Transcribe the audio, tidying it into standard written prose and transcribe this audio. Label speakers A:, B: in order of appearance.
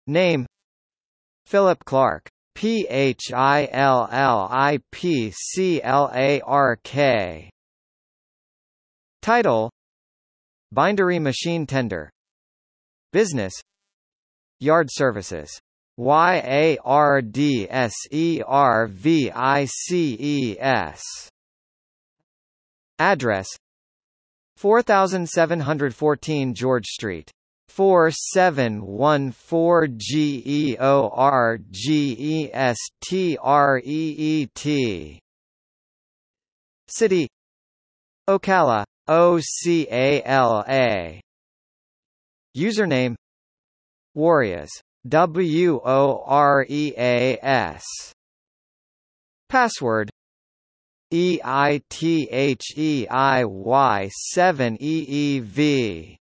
A: Name: Philip Clark. PHILLIPCLARK. Title: Bindery Machine Tender. Business: Yard Services. YARDSERVICES. Address: 4714 George Street. 4714GEORGESTREET. City: Ocala, OCALA. Username: Warriors, WOREAS. Password: EITHEIY7EEV.